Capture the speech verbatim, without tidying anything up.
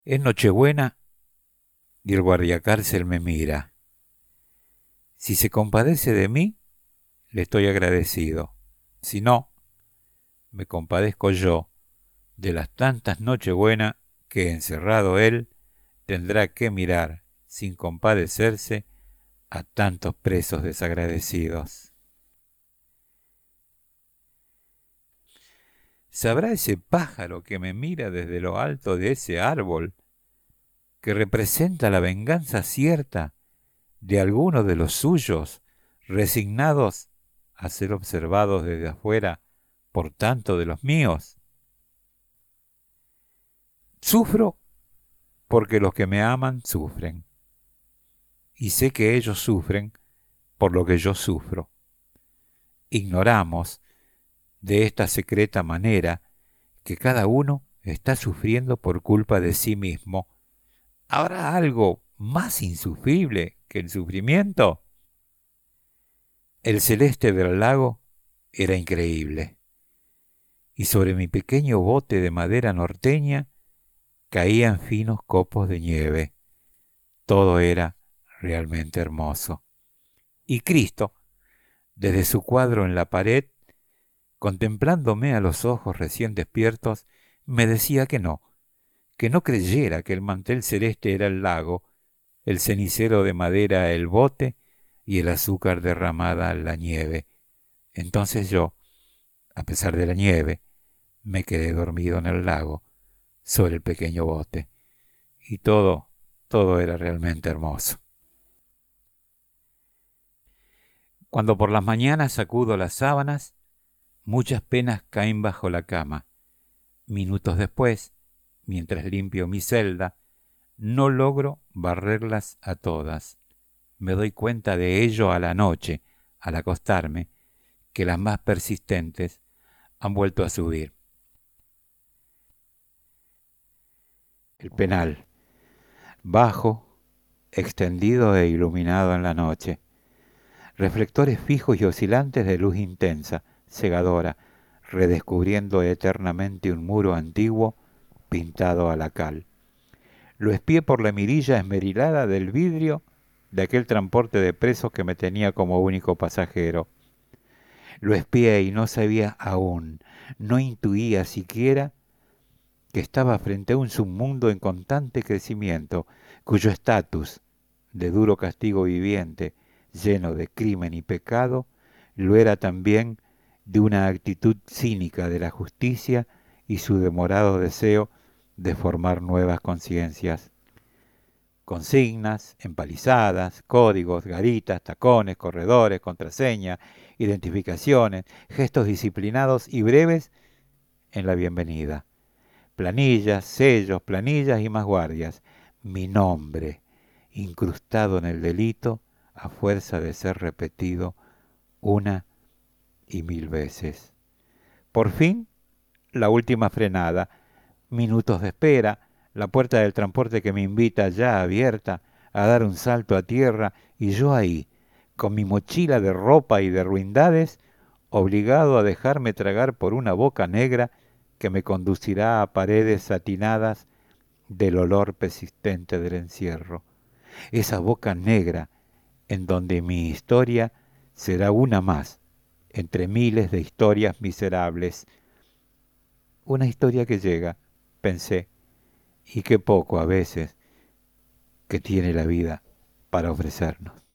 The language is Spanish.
Es Nochebuena y el guardiacárcel me mira. Si se compadece de mí, le estoy agradecido. Si no, me compadezco yo de las tantas Nochebuenas que encerrado él tendrá que mirar, sin compadecerse, a tantos presos desagradecidos. ¿Sabrá ese pájaro que me mira desde lo alto de ese árbol, que representa la venganza cierta de algunos de los suyos, resignados a ser observados desde afuera por tanto de los míos? Sufro porque los que me aman sufren, y sé que ellos sufren por lo que yo sufro. Ignoramos de esta secreta manera que cada uno está sufriendo por culpa de sí mismo. ¿Habrá algo más insufrible que el sufrimiento? El celeste del lago era increíble, y sobre mi pequeño bote de madera norteña caían finos copos de nieve. Todo era realmente hermoso. Y Cristo, desde su cuadro en la pared, contemplándome a los ojos recién despiertos, me decía que no, que no creyera que el mantel celeste era el lago, el cenicero de madera el bote y el azúcar derramada la nieve. Entonces yo, a pesar de la nieve, me quedé dormido en el lago, sobre el pequeño bote, y todo, todo era realmente hermoso. Cuando por las mañanas sacudo las sábanas, muchas penas caen bajo la cama. Minutos después, mientras limpio mi celda, no logro barrerlas a todas. Me doy cuenta de ello a la noche, al acostarme, que las más persistentes han vuelto a subir. El penal, bajo, extendido e iluminado en la noche. Reflectores fijos y oscilantes de luz intensa, cegadora, redescubriendo eternamente un muro antiguo pintado a la cal. Lo espié por la mirilla esmerilada del vidrio de aquel transporte de presos que me tenía como único pasajero. Lo espié y no sabía aún, no intuía siquiera que estaba frente a un submundo en constante crecimiento, cuyo estatus, de duro castigo viviente, lleno de crimen y pecado, lo era también de una actitud cínica de la justicia y su demorado deseo de formar nuevas conciencias. Consignas, empalizadas, códigos, garitas, tacones, corredores, contraseñas, identificaciones, gestos disciplinados y breves en la bienvenida. Planillas, sellos, planillas y más guardias. Mi nombre, incrustado en el delito a fuerza de ser repetido una y mil veces. Por fin, la última frenada. Minutos de espera, la puerta del transporte que me invita ya abierta a dar un salto a tierra y yo ahí, con mi mochila de ropa y de ruindades, obligado a dejarme tragar por una boca negra que me conducirá a paredes satinadas del olor persistente del encierro. Esa boca negra en donde mi historia será una más entre miles de historias miserables. Una historia que llega, pensé, y qué poco a veces que tiene la vida para ofrecernos.